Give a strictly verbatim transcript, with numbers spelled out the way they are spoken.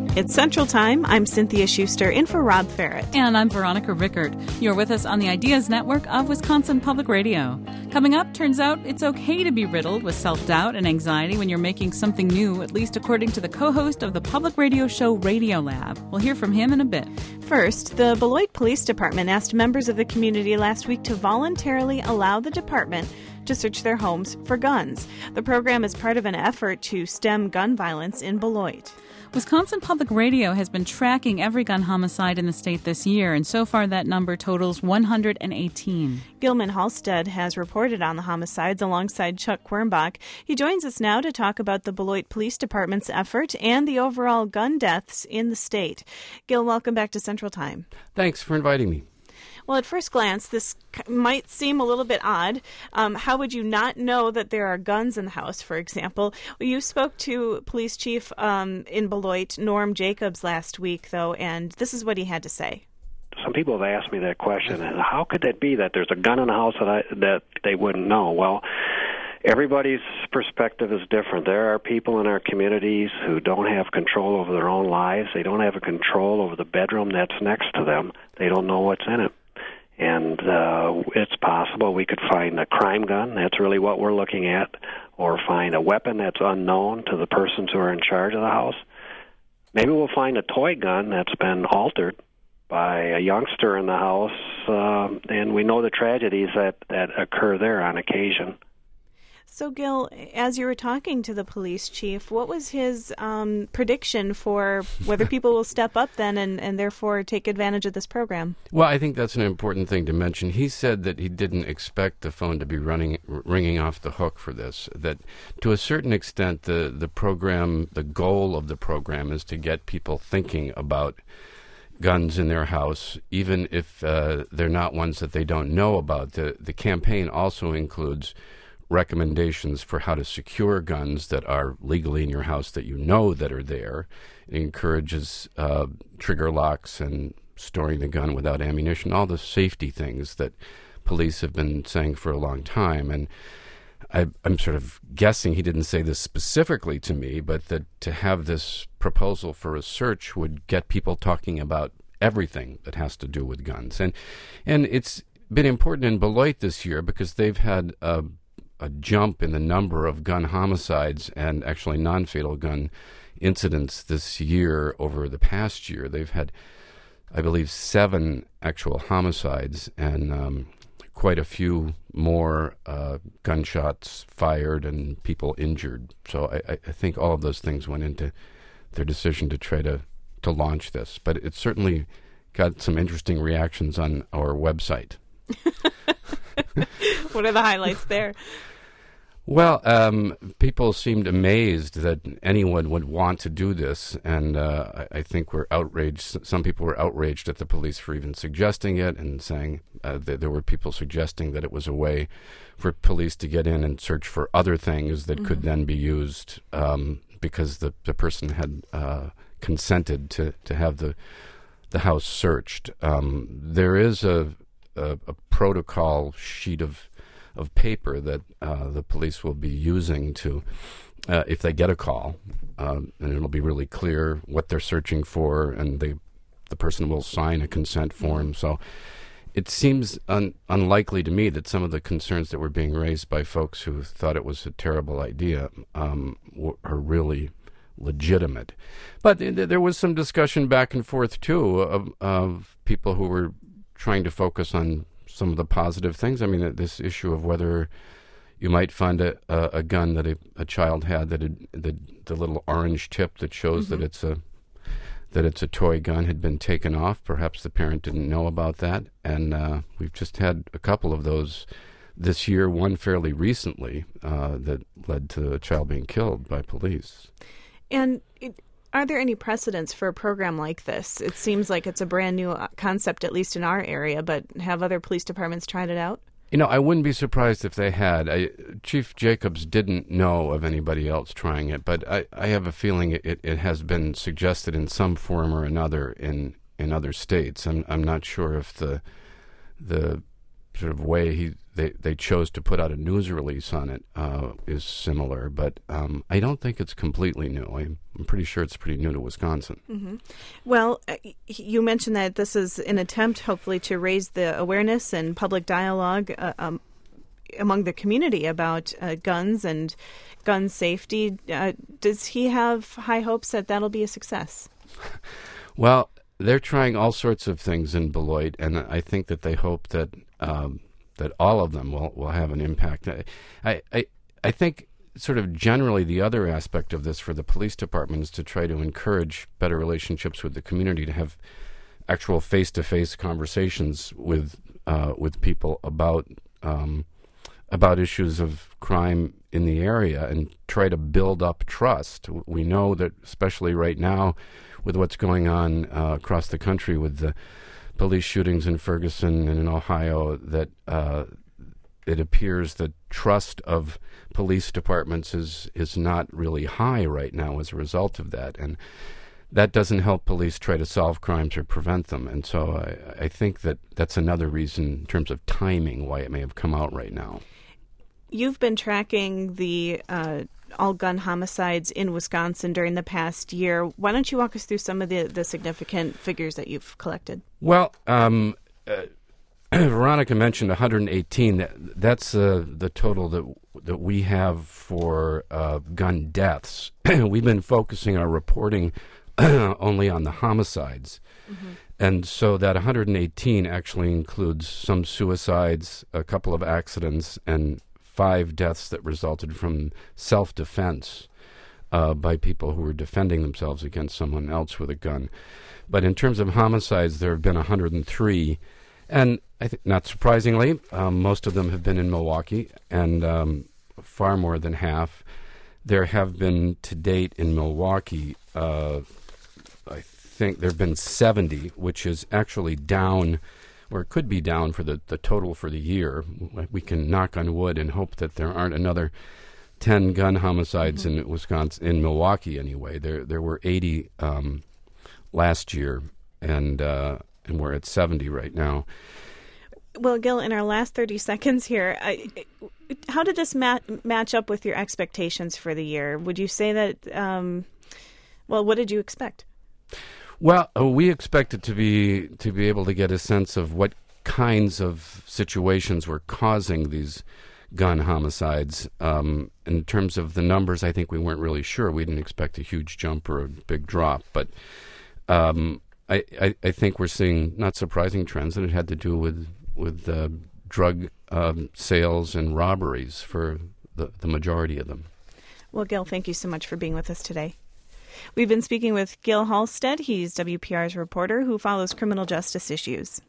It's Central Time. I'm Cynthia Schuster, in for Rob Ferret. And I'm Veronica Rickert. You're with us on the Ideas Network of Wisconsin Public Radio. Coming up, turns out it's okay to be riddled with self-doubt and anxiety when you're making something new, at least according to the co-host of the public radio show Radio Lab. We'll hear from him in a bit. First, the Beloit Police Department asked members of the community last week to voluntarily allow the department to search their homes for guns. The program is part of an effort to stem gun violence in Beloit. Wisconsin Public Radio has been tracking every gun homicide in the state this year, and so far that number totals one hundred eighteen. Gilman Halstead has reported on the homicides alongside Chuck Quirmbach. He joins us now to talk about the Beloit Police Department's effort and the overall gun deaths in the state. Gil, welcome back to Central Time. Thanks for inviting me. Well, at first glance, this might seem a little bit odd. Um, how would you not know that there are guns in the house, for example? You spoke to Police Chief um, in Beloit, Norm Jacobs, last week, though, and this is what he had to say. Some people have asked me that question, and how could that be that there's a gun in the house that I, that they wouldn't know? Well, everybody's perspective is different. There are people in our communities who don't have control over their own lives. They don't have a control over the bedroom that's next to them. They don't know what's in it. And uh, it's possible we could find a crime gun. That's really what we're looking at. Or find a weapon that's unknown to the persons who are in charge of the house. Maybe we'll find a toy gun that's been altered by a youngster in the house. Uh, and we know the tragedies that, that occur there on occasion. So, Gil, as you were talking to the police chief, what was his um, prediction for whether people will step up then and, and therefore take advantage of this program? Well, I think that's an important thing to mention. He said that he didn't expect the phone to be running, ringing off the hook for this, that to a certain extent the, the program, the goal of the program is to get people thinking about guns in their house, even if uh, they're not ones that they don't know about. The, the campaign also includes recommendations for how to secure guns that are legally in your house that you know that are there. It encourages uh, trigger locks and storing the gun without ammunition, all the safety things that police have been saying for a long time. And I, I'm sort of guessing he didn't say this specifically to me, but that to have this proposal for a search would get people talking about everything that has to do with guns. And, and it's been important in Beloit this year because they've had a a jump in the number of gun homicides and actually non-fatal gun incidents this year over the past year. They've had, I believe, seven actual homicides and um, quite a few more uh, gunshots fired and people injured. So I, I think all of those things went into their decision to try to, to launch this. But it certainly got some interesting reactions on our website. What are the highlights there? Well, um, people seemed amazed that anyone would want to do this, and uh, I, I think we're outraged. Some people were outraged at the police for even suggesting it and saying uh, that there were people suggesting that it was a way for police to get in and search for other things that mm-hmm. could then be used um, because the, the person had uh, consented to, to have the the house searched. Um, there is a, a, a protocol sheet of of paper that uh, the police will be using to, uh, if they get a call, um, and it'll be really clear what they're searching for, and they, the person will sign a consent form. So it seems un- unlikely to me that some of the concerns that were being raised by folks who thought it was a terrible idea um, w- are really legitimate. But th- there was some discussion back and forth, too, of, of people who were trying to focus on some of the positive things. I mean, this issue of whether you might find a, a, a gun that a, a child had that had, the the little orange tip that shows mm-hmm. that it's a that it's a toy gun had been taken off. Perhaps the parent didn't know about that, and uh, we've just had a couple of those this year. One fairly recently uh, that led to a child being killed by police. And it, are there any precedents for a program like this? It seems like it's a brand new concept, at least in our area, but have other police departments tried it out? You know, I wouldn't be surprised if they had. I, Chief Jacobs didn't know of anybody else trying it, but I, I have a feeling it, it has been suggested in some form or another in, in other states. I'm I'm not sure if the the sort of way he they, they chose to put out a news release on it uh, is similar, but um, I don't think it's completely new. I'm, I'm pretty sure it's pretty new to Wisconsin. Mm-hmm. Well, uh, you mentioned that this is an attempt, hopefully, to raise the awareness and public dialogue uh, um, among the community about uh, guns and gun safety. Uh, does he have high hopes that that'll be a success? Well, they're trying all sorts of things in Beloit, and I think that they hope that um, that all of them will, will have an impact. I, I I think sort of generally the other aspect of this for the police department is to try to encourage better relationships with the community, to have actual face-to-face conversations with uh, with people about um, about issues of crime in the area and try to build up trust. We know that, especially right now, with what's going on uh, across the country with the police shootings in Ferguson and in Ohio, that uh, it appears that trust of police departments is is not really high right now as a result of that. And that doesn't help police try to solve crimes or prevent them. And so I, I think that that's another reason in terms of timing why it may have come out right now. You've been tracking the uh, all-gun homicides in Wisconsin during the past year. Why don't you walk us through some of the, the significant figures that you've collected? Well, um, uh, Veronica mentioned one hundred eighteen. That, that's uh, the total that that we have for uh, gun deaths. We've been focusing our reporting only on the homicides. Mm-hmm. And so that one hundred eighteen actually includes some suicides, a couple of accidents, and five deaths that resulted from self-defense uh, by people who were defending themselves against someone else with a gun. But in terms of homicides, there have been one hundred three, and I think not surprisingly, um, most of them have been in Milwaukee, and um, far more than half. There have been, to date in Milwaukee, uh, I think there have been seventy, which is actually down, or it could be down for the, the total for the year. We can knock on wood and hope that there aren't another ten gun homicides mm-hmm. in Wisconsin, in Milwaukee anyway. There there were eighty um, last year, and uh, and we're at seventy right now. Well, Gil, in our last thirty seconds here, I, how did this mat- match up with your expectations for the year? Would you say that, um, well, what did you expect? Well, uh, we expected to be to be able to get a sense of what kinds of situations were causing these gun homicides. Um, in terms of the numbers, I think we weren't really sure. We didn't expect a huge jump or a big drop, but um, I, I, I think we're seeing not surprising trends, and it had to do with with uh, drug um, sales and robberies for the, the majority of them. Well, Gil, thank you so much for being with us today. We've been speaking with Gil Halstead. He's W P R's reporter who follows criminal justice issues.